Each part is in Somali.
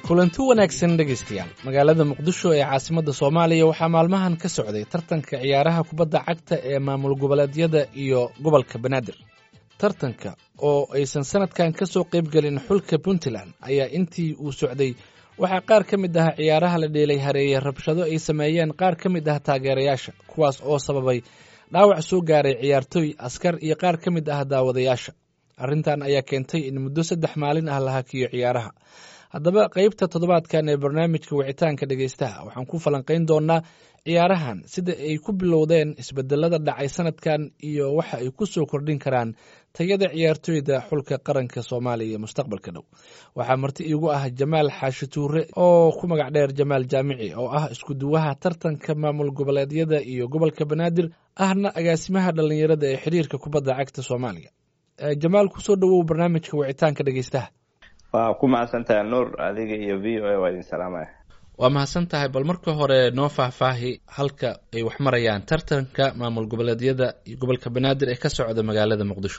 kulanti wanaagsan dhegaystayaal magaalada muqdisho ee caasimadda soomaaliya waxaa maalmahan ka socday tartanka ciyaaraha kubadda cagta ee maamul goboleedyada iyo gobolka banaadir tartanka oo aysan sanadkan ka soo qayb gelin xulka puntland ayaa intii uu socday waxaa qaar ka mid ah ciyaaraha la dheelay hareeye rabshado ay sameeyeen qaar ka mid ah taageerayaasha kuwaas oo sababay dhaawac soo gaaray ciyaartooy askar iyo qaar ka mid ah daawadayaasha arrintan ayaa keentay in muddo 3 maalin ah la hakiyo ciyaaraha haddaba qaybta toddobaadkan ee barnaamijka wicitaanka dhegaystaha waxaan ku falanqayn doonaa ciyaarahan sida ay ku bilowdeen isbedelada dhacay sanadkan iyo waxa ay ku soo kordhin karaan tayada ciyaartooyda xulka qaranka soomaaliya mustaqbalka dhow waxaa marti iigu ah jamaal xaashi tuure oo ku magac dheer jamaal jaamici oo ah isku duwaha tartanka maamul goboleedyada iyo gobolka banaadir ahna agaasimaha dhallinyarada ee xiriirka kubadda cagta soomaaliya jamaal kusoo dhawow barnaamijka wicitaanka dhegaystaha waa ku mahadsantahay nuur adiga iyo v o a waa idin salaamaya waa mahadsan tahay bal marka hore noo faahfaahi halka ay wax marayaan tartanka maamul goboleedyada iyo gobolka banaadir ee ka socda magaalada muqdisho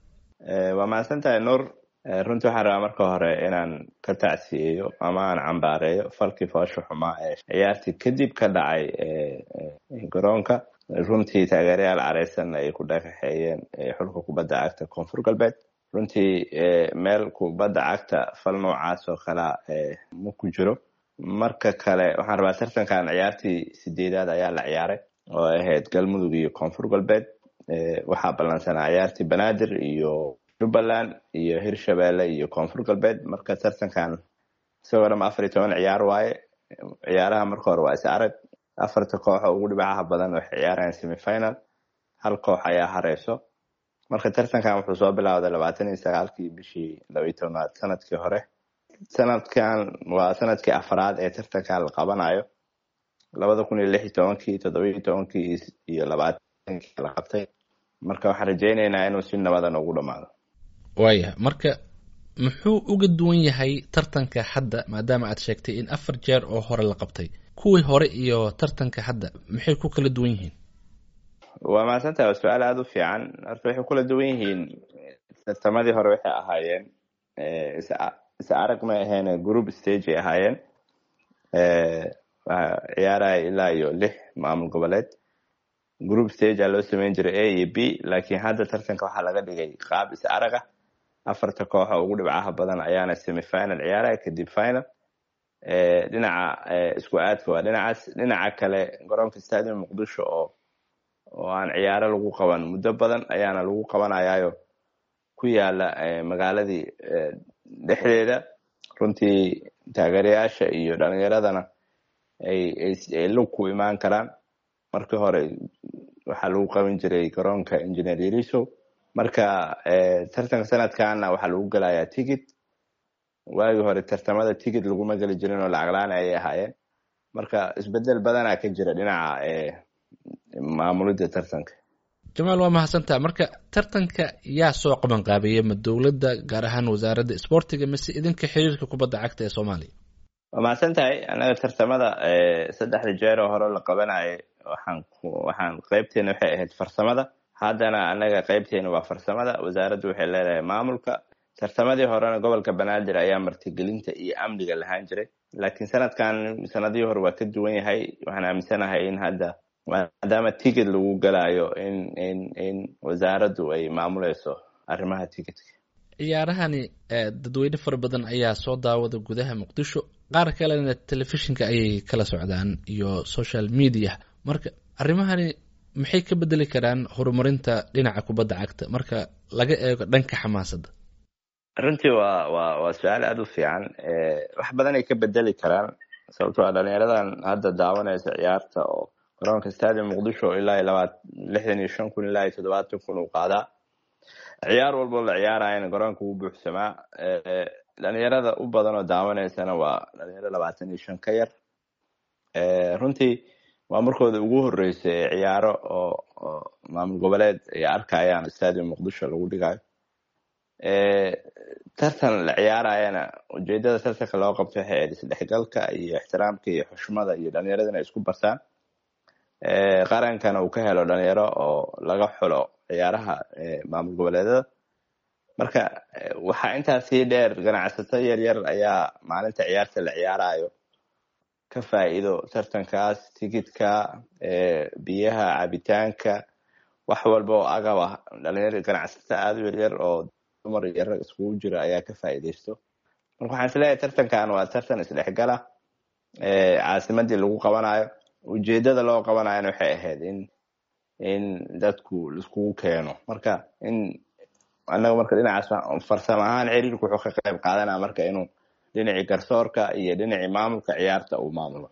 waa mahadsan tahay nuur runtii waxaan rabaa marka hore inaan ka tacsiyeeyo ama aan cambaareeyo falkii foosha xumaa ee ciyaartii kadib ka dhacay garoonka runtii taageerayaal careysan ay ku dhagaxeeyeen xulka kubadda cagta koonfur galbeed runtii meel kubadda cagta fal noocaas oo kalea ma ku jiro marka kale waxaan rabaa tartankan ciyaartii 8aad ayaa la ciyaaray oo ahayd galmudug iyo koonfur galbeed waxaa ballansanaa ciyaartii banaadir iyo jubbaland iyo hirshabeelle iyo koonfur galbeed marka tartankan isagoo dham 14 ciyaar waaye ciyaaraha marka hore waa is arag 4 koox oo ugu dhibacaha badan waxay ciyaarayaan semifinal hal koox ayaa hareyso marka tartankan wuxuu soo bilowday 29kii bishii 12aad sanadkii hore sanadkan waa sanadkii afraad ee tartankan la qabanayo 2016 17 iyo 20 la qabtay marka waxaan rajaynaynaa inuu si nabadan ugu dhamaado waaya marka muxuu uga duwan yahay tartanka hadda maadaama aad sheegtay in 4 jeer oo hore la qabtay kuwii hore iyo tartanka hadda maxay ku kala duwan yihiin waa mahadsantahay waa su-aal aada u fiican horta waxay kula duwan yihiin tartamadii hore waxay ahaayeen is arag ma ahayn group stage ay ahaayeen ciyaaraya ilaa iyo 6 maamul goboleed group stage aa loo sameyn jiray A iyo B laakiin hadda tartanka waxaa laga dhigay qaab is araga 4 koox oo ugu dhibcaha badan ayaana semifinal ciyaaraya kadib final dhinaca isku aadka waa dhinacaas dhinaca kale garoonka stadium muqdisho oo aan ciyaaro lagu qaban muddo badan ayaana lagu qabanayaayo ku yaala magaaladii dhexdeeda runtii taageerayaasha iyo dhalinyaradana ay lug ku imaan karaan markii hore waxaa lagu qaban jiray garoonka engineer yariso marka tartanka sanadkaana waxaa lagu gelayaa ticket waagii hore tartamada ticket laguma geli jirin oo lacag la'aan ayay ahaayeen marka isbedel badanaa ka jira dhinaca maamulida tartanka jamaal waa mahadsantaha marka tartanka yaa soo qaban qaabeeyay ma dowladda gaar ahaan wasaaradda isboortiga mise idinka xiriirka kubadda cagta ee soomaaliya waa mahadsan tahay anaga tartamada 3 jeer oo hore la qabanayay waxaan qaybteena waxay ahayd farsamada haddana anaga qaybteena waa farsamada wasaaraddu waxay leedahay maamulka tartamadii horena gobolka banaadir ayaa martigelinta iyo amniga lahaan jiray laakiin sanadihii hore waa ka duwan yahay waxaan aaminsanahay in hadda maadaama ticket lagu galayo in wasaaraddu ay maamuleyso arrimaha ticketka ciyaarahani dadweyne fara badan ayaa soo daawada gudaha muqdisho qaar kalena telefishinka ayay kala socdaan iyo social media marka arrimahani maxay ka bedeli karaan horumarinta dhinaca kubadda cagta marka laga eego dhanka xamaasadda runtii waa su-aal aada u fiican wax badan ay ka bedeli karaan sababtoo ah dhalinyaradan hadda daawanaysa ciyaarta oo garoonka stadium muqdisho ilaa 65,000 ilaa 70,000 uu qaadaa ciyaar walbo la ciyaarayana garoonka wuu buuxsamaa dhalinyarada u badan oo daawanaysana waa dhalinyaro 25 ka yar runtii waa markooda ugu horeysay ciyaaro oo maamul goboleed ay arkayaan stadium muqdisho lagu dhigayo tartan la ciyaarayana ujeedada tartanka loo qabto waxay ahayd isdhexgalka iyo ixtiraamka iyo xushmada iyo dhalinyaradana isku bartaan qarankana uu ka helo dhalinyaro oo laga xulo ciyaaraha maamul goboleedada marka waxaa intaas sii dheer ganacsato yaryar ayaa maalinta ciyaarta la ciyaarayo ka faa'iido tartankaas, tigidhka, biyaha, cabitaanka, wax walba oo agab ah. dhalinyaro ganacsato aada u yaryar oo dumar iyo rag iskugu jira ayaa ka faa'iidaysto. marka waxaan isleeyahay tartankan waa tartan isdhexgala, caasimadii lagu qabanayo. ujeedada loo qabanayona waxay ahayd in dadku laiskugu keeno. marka annaga marka dhinacaas farsamo ahaan xiriirku wuxuu ka qayb qaadanaya marka inuu dhinacii garsoorka iyo dhinacii maamulka ciyaarta uu maamulo.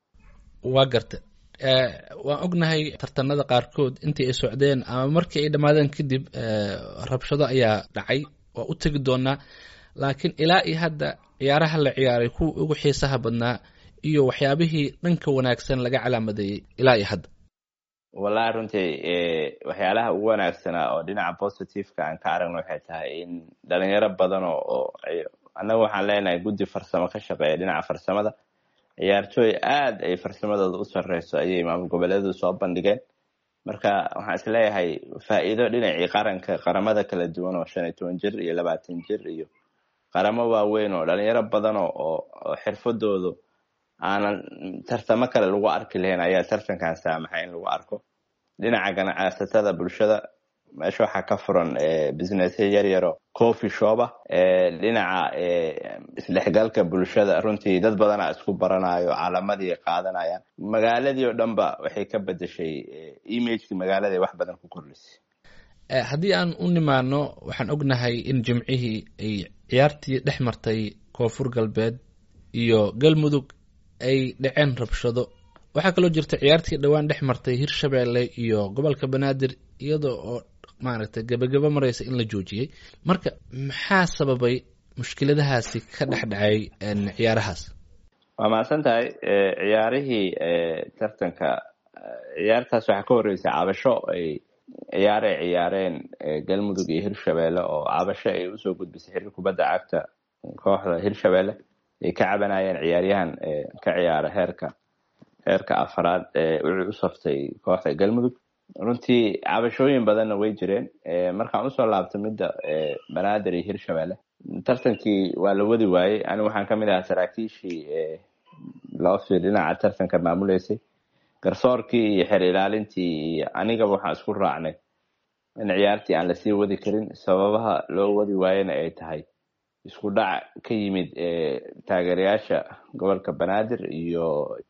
waa garta waan ognahay tartanada qaarkood intii ay socdeen ama markii ay dhammaadeen kadib rabshado ayaa dhacay, waa u tegi doonaa. laakiin ilaa iyo hadda ciyaaraha la ciyaaray kuwa ugu xiisaha badnaa iyo waxyaabihii dhanka wanaagsan laga calaamadeeyey ilaa iyo hadda. wallahi runtii waxyaalaha ugu wanaagsanaa oo dhinaca positiveka aan ka aragno waxay tahay in dhalinyaro badan oo annaga waxaan leenahay guddi farsamo ka shaqeeya dhinaca farsamada. ciyaartooy aad ay farsamadooda u sarreyso ayay maamul goboleedu soo bandhigeen. marka waxaan isleeyahay faa'iido dhinacii qaramada kala duwan oo 15 jir iyo 20 jir iyo qaramo waaweyn oo dhalinyaro badan oo xirfadoodu aanan tartamo kale lagu arki lahayn ayaa tartankan saamaxay in lagu arko. dhinaca ganacsatada bulshada meesha waxaa ka furan business yaryaro coffee shop ah. dhinaca isdhexgalka bulshada runtii dad badanaa isku baranayo, calamadii qaadanayaan. magaaladii oo dhanba waxay ka bedeshay imagekii magaalada wax badan ku kordhisay. haddii aan u nimaano waxaan ognahay in jimcihii ay ciyaartii dhex martay koonfur galbeed iyo galmudug ay dhaceen rabshado. waxaa kaloo jirta ciyaartii dhowaan dhex martay hirshabeelle iyo gobolka banaadir iyadoo oo maaragtay gabagabo maraysa in la joojiyey. marka maxaa sababay mushkiladahaasi ka dhex dhacay ciyaarahaas? waa mahadsan tahay. ciyaarihii tartanka ciyaartaas waxaa ka horreysay cabasho ay ciyaareen galmudug iyo hirshabeelle oo cabasho ay usoo gudbisay xiriir kubadda cagta kooxda hirshabeelle ay ka cabanayeen ciyaaryahan ka ciyaara heerka afraad wuxuu u saftay kooxda galmudug. runtii cabashooyin badanna way jireen. markaan usoo laabtay midda banaadir iyo hirshabeelle, tartankii waa la wadi waayey. anigu waxaan kamid ahaa saraakiishii loo fiir dhinaca tartanka maamuleysay. garsoorkii iyo xer ilaalintii iyo anigaba waxaan isku raacnay in ciyaartii aan lasii wadi karin. sababaha loo wadi waayena ay tahay isku dhac ka yimid taageerayaasha gobolka banaadir iyo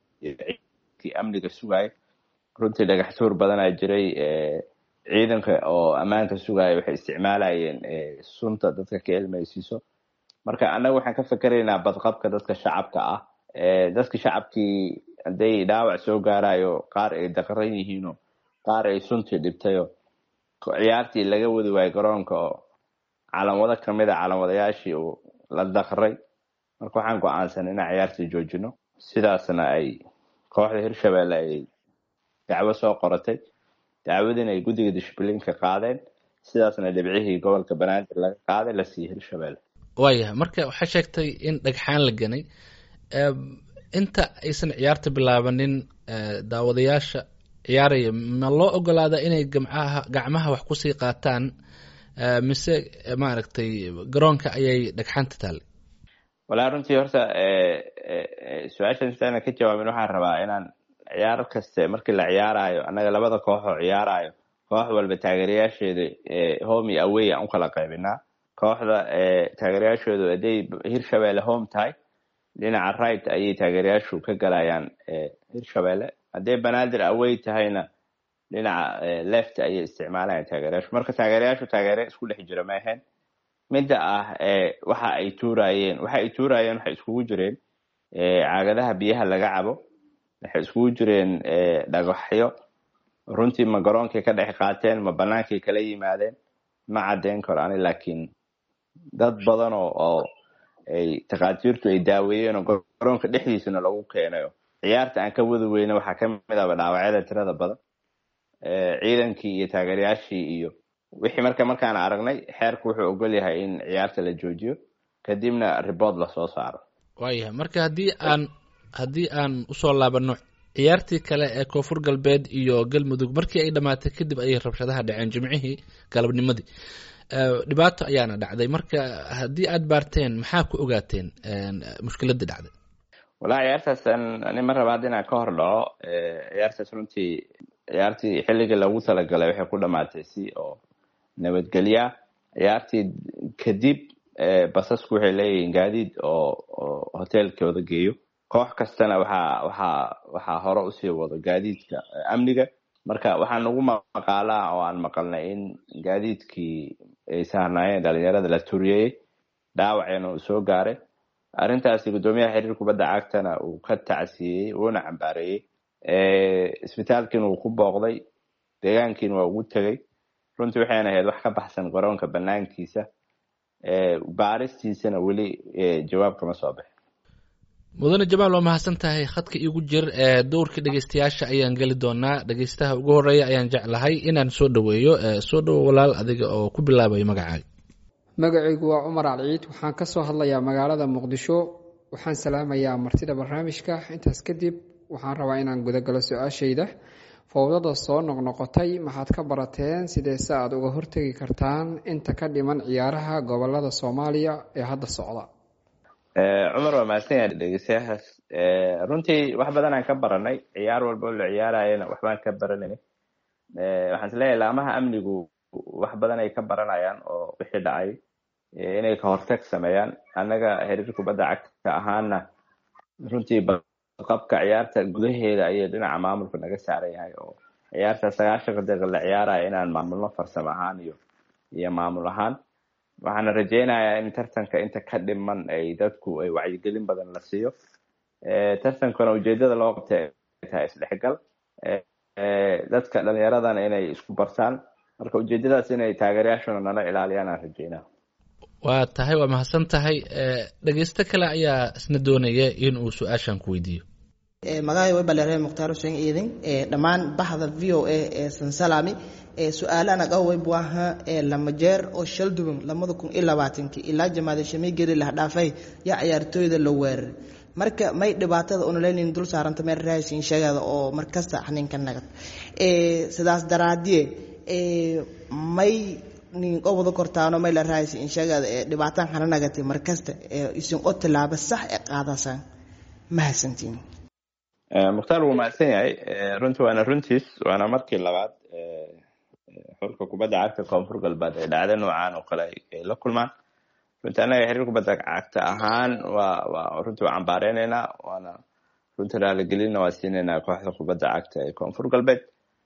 amniga sugaya. runtii dhagax tuur badanaa jiray. ciidanka oo ammaanka sugaya waxay isticmaalayeen sunta dadka ka ilmaysiiso. marka annaga waxaan ka fikeraynaa badqabka dadka shacabka ah. dadka shacabkii hadday dhaawac soo gaarayo, qaar ay daqran yihiino, qaar ay suntii dhibtayo, ciyaartii laga wadi waayo garoonka oo calamwado kamid a calamwadayaashii uu la daqray. marka waxaan go-aansan inaan ciyaartii joojino. sidaasna ay kooxda hirshabeelle ay dacwo soo qoratay. dacwadiina ay guddiga dishbilinka qaadeen. sidaasna dhibcihii gobolka banaadir laga qaaday la siiyey hirshabeelle. waayahay marka waxaa sheegtay in dhagxaan la ganay. inta aysan ciyaarta bilaabanin daawadayaasha ciyaaraya ma loo ogolaada inay gacmaha wax kusii qaataan mise maaragtay garoonka ayay dhagxaanta taallay? walaa runtii horta su-aashan intaana ka jawaabin waxaan rabaa inaan ciyaar kaste markii la ciyaarayo annaga labada koox oo ciyaarayo koox walba taageerayaasheeda home iyo away aan u kala qaybinaa. kooxda taageerayaashoodu hadday hirshabeelle home tahay dhinaca right ayay taageerayaashu ka galayaan hirshabeelle. hadday banaadir away tahayna dhinaca left ayay isticmaalayaan taageerayaashu. marka taageerayaashu taageere isku dhex jira ma ahayn. midda ah waxa ay tuurayeen waxay iskugu jireen caagadaha biyaha laga cabo, waxay iskugu jireen dhagaxyo. runtii ma garoonkay ka dhex qaateen ma banaankay kala yimaadeen ma caddeyn karo ani, laakiin dad badan oo ay takhaatiirtu ay daaweeyeen oo garoonka dhexdiisana lagu keenayo. ciyaarta aan ka wadi weyne waxaa kamid aba dhaawacyada tirada badan. ciidankii iyo taageerayaashii iyo wixii markaan aragnay xeerku wuxuu ogol yahay in ciyaarta la joojiyo kadibna report lasoo saaro. waayahay marka haddii aan usoo laabano ciyaartii kale ee koonfur galbeed iyo galmudug markii ay dhamaatay kadib ayay rabshadaha dhaceen jimcihii galabnimadii. dhibaato ayaana dhacday. marka haddii aad baarteen maxaa ku ogaateen mushkiladii dhacday? walahi ciyaartaas ani ma raba hadda inaan ka hor dhaco. ciyaartaas runtii ciyaartii xilligii lagu talagalay waxay ku dhamaatay si oo nabadgelya. ciyaartii kadib basasku waxay leeyihiin gaadiid oo hoteelkooda geeyo. koox kastana waxaa hore usii wado gaadiidka amniga. marka waxaa nagu maqaalaa oo aan maqalnay in gaadiidkii ay saarnaayeen dhalinyarada la turiyey, dhaawacena uu soo gaaray. arrintaasi guddoomiyaha xiriir kubadda cagtana uu ka tacsiyey uuna cambaareeyey. isbitaalkiina uu ku booqday, deegaankiina waa ugu tegey. runtii waxayna ahayd wax ka baxsan garoonka banaankiisa. baaristiisana weli jawaab kama soo bixin. mudane jamaal waa mahadsan tahay. khadka iigu jir dowrka dhegeystayaasha ayaan geli doonaa. dhegeystaha ugu horeeya ayaan jeclahay inaan soo dhaweeyo. soo dhawo walaal, adiga oo ku bilaabayo magacaaga. magacaygu waa cumar alciid, waxaan ka soo hadlayaa magaalada muqdisho. waxaan salaamayaa martida barnaamijka. intaas kadib waxaan rabaa inaan gudagalo su-aashayda. fowdada soo noqnoqotay maxaad ka barateen? sideese aad uga hortegi kartaan inta ka dhiman ciyaaraha gobolada Soomaaliya ee hadda socda? cumar waa mahadsan yahay dhegeystayahaas. runtii wax badan aan ka baranay. ciyaar walba oo la ciyaarayana waxbaan ka baranay. waxaan isleeyahay laamaha amnigu wax badan ay ka baranayaan oo wixii dhacay inay ka hortag sameeyaan. annaga xiriir kubadda cagta ahaana runtii qabka ciyaarta gudaheeda ayay dhinaca maamulka naga saaran yahay. oo ciyaarta 90 daqiiqo la ciyaaraya inaan maamulno farsamo ahaan iyo maamul ahaan. waxaana rajeynayaa in tartanka inta ka dhiman ay dadku ay wacyigelin badan la siiyo. tartankana ujeedada loo qabtay tahay isdhexgal. dadka dhalinyaradana inay isku bartaan. marka ujeedadaas inay taageerayaashuna nala ilaaliyaan aan rajeynaa. waa tahay, waa mahadsan tahay. dhegeysto kale ayaa isna doonaya in uu su-aashan ku weydiiyo. magacay way baleeray mukhtaar xuseen iidin dhammaan baxda VOA ee sansalami su'aal anaga way buaha lama jeer oo shal duban 2020 ilaa jamaada shamigiri la dhaafay ya ciyaartooyda la weerar. marka may dhibaatada online dul saaranta meel raashin sheegada oo markasta xaninka nagad sidaas daraadiye may nin qowda kortaano may la raashin sheegada dhibaataan xana nagati markasta isin oo tilaabo sax ee qaadasan mahadsantiin. mukhtaar wuu mahadsan yahay. runtiis waana markii labaad xulka kubadda cagta koonfur galbeed ee dhacda noocaan oo kale ay la kulmaan. runtii annaga xiriir kubadda cagta ahaan runtii waa cambaareynayna, waana runtii raaligelinna waa siinaynaa kooxda kubadda cagta ee koonfur galbeed.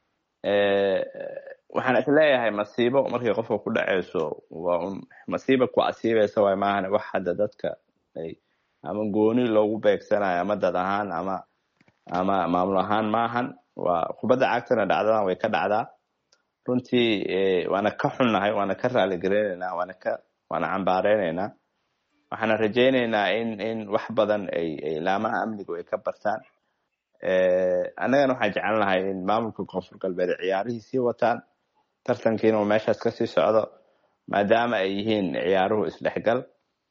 waxaan isleeyahay masiibo markay qofka ku dhaceyso waa un masiiba ku asiibeysa waay maahan wax hadda dadka ay ama gooni loogu beegsanayo ama dad ahaan ama maamul ahaan maahan. waa kubadda cagtana dhacdadan way ka dhacdaa. runtii waana ka xunnahay, waana ka raaligelinaynaa, waana cambaareynayna. waxaana rajeynaynaa in wax badan ay laamaha amnigu ay ka bartaan. annagana waxaan jecelnahay in maamulka koonfur galbeed ciyaarihii sii wataan, tartankiina uu meeshaas kasii socdo, maadaama ay yihiin ciyaaruhu isdhexgal.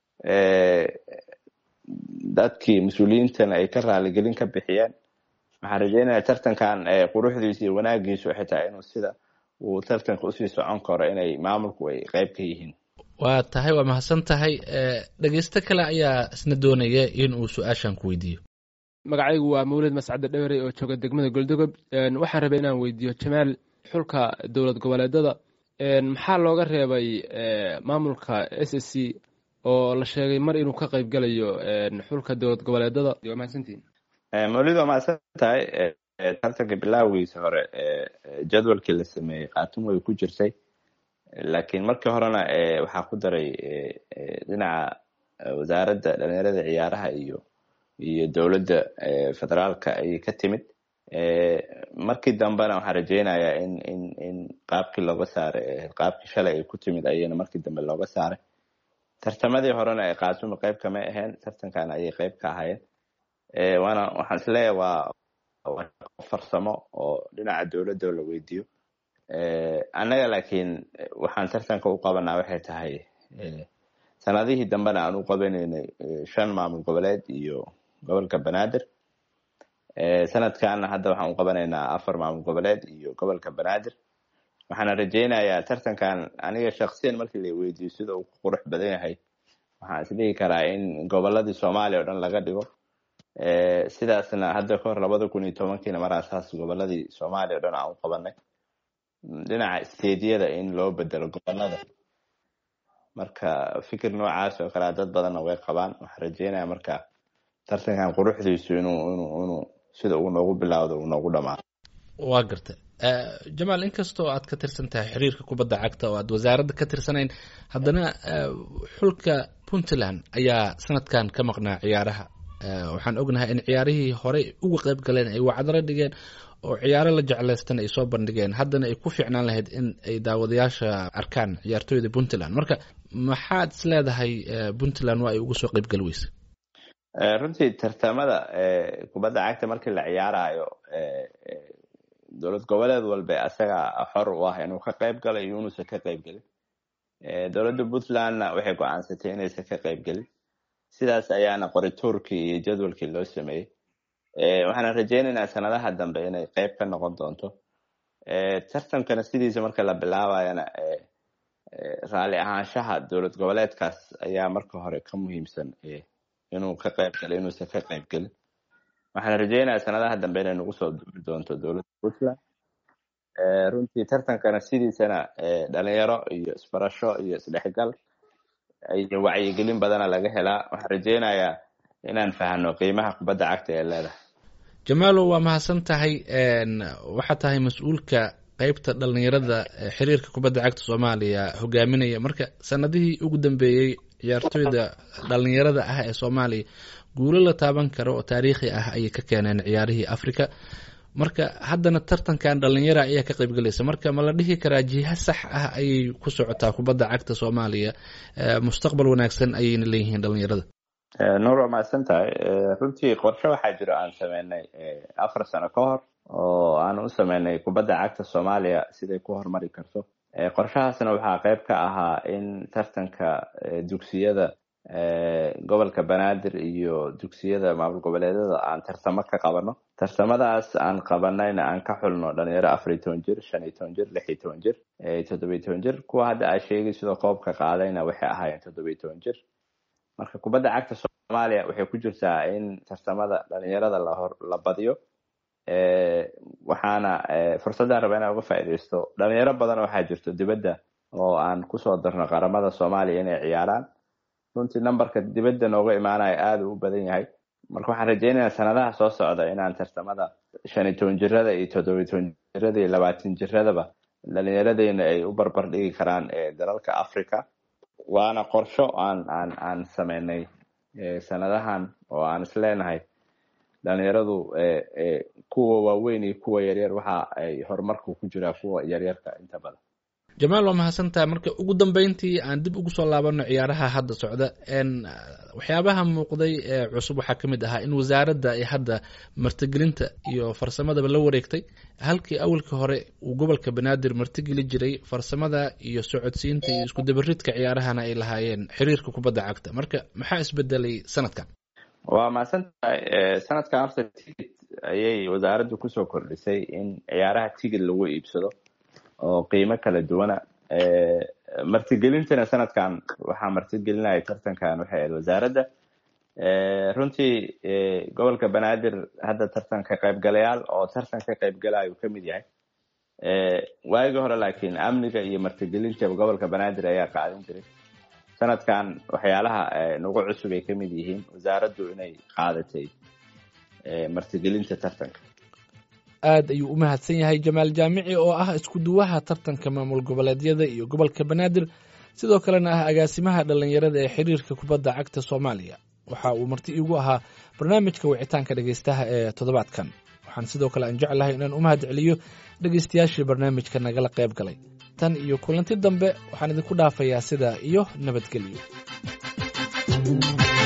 dadkii mas-uuliyiintana ay ka raaligelin ka bixiyeen. waxaan rajeynayaa tartankan quruxdiisa iyo wanaagiisu xitaa inuu sida uu tartanka usii socon karo inay maamulku ay qayb ka yihiin. waa tahay, waa mahadsan tahay. dhegeysto kale ayaa isna doonaya in uu su-aashan ku weydiiyo. magacaygu waa mawlid mascade dhawrey oo jooga degmada goldogob. waxaan rabay inaan weydiiyo jamaal, xulka dowlad goboleedada maxaa looga reebay maamulka SSC oo la sheegay mar inuu ka qayb galayo xulka dowlad goboleedada? waa mahadsantiin. mawlid waa mahadsan tahay. tartanka bilowgiisa hore jadwalkii la sameeyey qaatum way ku jirtay, laakiin markii horena waxaa ku daray dhinaca wasaaradda dhalinyarada ciyaaraha iyo dowladda federaalka ayay ka timid. markii dambena waxaan rajeynayaa in qaabkii looga saaray qaabkii shalay ay ku timid ayayna markii dambe looga saaray. tartamadii horena ay qaatumi qayb kama ahayn, tartankan ayay qayb ka ahaayeen. waxaan isleeyahay waa farsamo oo dhinaca dowladda la weydiiyo. annaga laakiin waxaan tartanka u qabanaa waxay tahay sanadihii dambena aan u qabanaynay 5 maamul goboleed iyo gobolka banaadir. sanadkaana hadda waxaan u qabanaynaa 4 maamul goboleed iyo gobolka banaadir. waxaana rajaynayaa tartankan aniga shaksiyan markii la weydiiyo sida uu qurux badan yahay waxaan isdhihi karaa in goboladii soomaaliya oo dhan laga dhigo sidaasna hadda kahor 2010 mar asaas goboladii soomaaliya oo dhan aan u qabanay dhinaca steedyada in loo bedelo gobolada marka fikir noocaas oo kale dad badanna way qabaan waxaan rajaynayaa marka tartankan quruxdiisu inuu sida uu noogu bilowdo uu noogu dhamaado. waa garta jamaal inkastoo aad ka tirsan tahay xiriirka kubadda cagta oo aad wasaaradda ka tirsanayn haddana xulka Puntland ayaa sanadkan ka maqnaa ciyaaraha waxaan ognahay in ciyaarihii hore uga qayb galeen ay wacdaro dhigeen oo ciyaaro la jeclaystan ay soo bandhigeen haddana ay ku fiicnaan lahayd in ay daawadayaasha arkaan ciyaartooyda Puntland marka maxaad is leedahay Puntland waa ay uga soo qayb gal weysa runtii tartamada kubadda cagta markii la ciyaarayo dowlad goboleed walba asaga xor u ah inuu ka qayb galo iyo inuu ka qayb galin dowladda Puntland waxay go'aansatay inaysan ka qayb galin sidaas ayaana qoritoorkii iyo jadwalkii loo sameeyay waxaan rajaynaynaa sanadaha dambe inay qayb ka noqon doonto tartankana sidiisa marka la bilaabayana raali ahaanshaha dowlad goboleedkaas ayaa marka hore ka muhiimsan inuu ka qayb galo inuusan ka qayb galin waxaan rajaynayaa sanadaha dambe inay nagu soo duubi doonto dowladda Puntland runtii tartankana sidiisana dhalinyaro iyo isbarasho iyo isdhexgal iyo wacyigelin badana laga helaa waxaan rajaynayaa inaan fahano qiimaha kubadda cagta ee leedahay. Jamaalo waa mahadsan tahay waxa tahay mas'uulka qaybta dhalinyarada xiriirka kubadda cagta Soomaaliya hogaaminaya marka sanadihii ugu dambeeyay ciyaartooyda dhalinyarada ah ee Soomaaliya guulo la taaban karo oo taariikhi ah ay ka keeneen ciyaarihii Afrika marka haddana tartankan dhalinyarada ayaa ka qayb galaysa marka ma la dhihi karaa jiha sax ah ay ku socotaa kubadda cagta Soomaaliya mustaqbal wanaagsan ayayna leeyihiin dhalinyarada. Nuur waa mahadsan tahay runtii qorshe waxaa jira aan sameynay 4 sano ka hor oo aan u sameynay kubadda cagta Soomaaliya siday ku horumari karto qorshahaasna waxaa qayb ka ahaa in tartanka dugsiyada gobolka Banaadir iyo dugsiyada maamul goboleedyada aan tartamo ka qabano tartamadaas aan qabanayna aan ka xulno dhalinyaro 14 jir 15 jir 16 jir 17 jir kuwa hadda ay sheegay sidoo koobka qaadayna waxay ahaayeen 17 jir marka kubadda cagta Soomaaliya waxay ku jirtaa in tartamada dhalinyarada la badiyo waxaana fursaddan rabaa inaan uga faa'iideysto dhalinyaro badan waxaa jirto dibadda oo aan ku soo darno qaramada Soomaaliya inay ciyaaraan runtii numberka dibadda nooga imaanaya aad u badan yahay marka waxaan rajaynayaa sanadaha soo socda inaan tartamada 15 jirada iyo 17 jirada iyo 20 jiradaba dhalinyaradeenna ay u barbar dhigi karaan dalalka Afrika waana qorsho aan sameynay sanadahan oo aan isleenahay dhalinyaradu kuwa waaweyn iyo kuwa yaryar waxa ay horumarku ku jira kuwa yaryarka inta badan. Jamaal waa mahadsantahay marka ugu dambeyntii aan dib ugu soo laabano ciyaaraha hadda socda waxyaabaha muuqday cusub waxaa kamid ahaa in wasaaradda ay hadda martigelinta iyo farsamadaba la wareegtay halkii awalka hore uu gobolka Banaadir martigeli jiray farsamada iyo socodsiinta iyo isku dabaridka ciyaarahana ay lahaayeen xiriirka kubadda cagta marka maxaa isbedelay sanadkan. waa mahadsantahay sanadkan horta tigid ayay wasaaraddu kusoo kordhisay in ciyaaraha tigid lagu iibsado oo qiimo kala duwana martigelintana sanadkan waxaa martigelinaya tartankan waxay ahayd wasaaradda runtii gobolka Banaadir hadda tartanka qaybgalayaal oo tartanka qaybgalayo ka mid yahay waagi hore laakiin amniga iyo martigelinta gobolka Banaadir ayaa qaadan jiray sanadkan waxyaalaha nagu cusub ay ka mid yihiin wasaaraddu inay qaadatay martigelinta tartanka. aad ayuu u mahadsan yahay Jamaal Jaamici oo ah isku duwaha tartanka maamul goboleedyada iyo gobolka Banaadir sidoo kalena ah agaasimaha dhalinyarada ee xiriirka kubadda cagta Soomaaliya waxa uu marti igu ahaa barnaamijka wicitaanka dhageystaha ee toddobaadkan waxaan sidoo kale aan jeclahay inaan u mahad celiyo dhageystayaashii barnaamijka nagala qayb galay tan iyo kulanti dambe waxaan idinku dhaafayaa sida iyo nabadgelyo.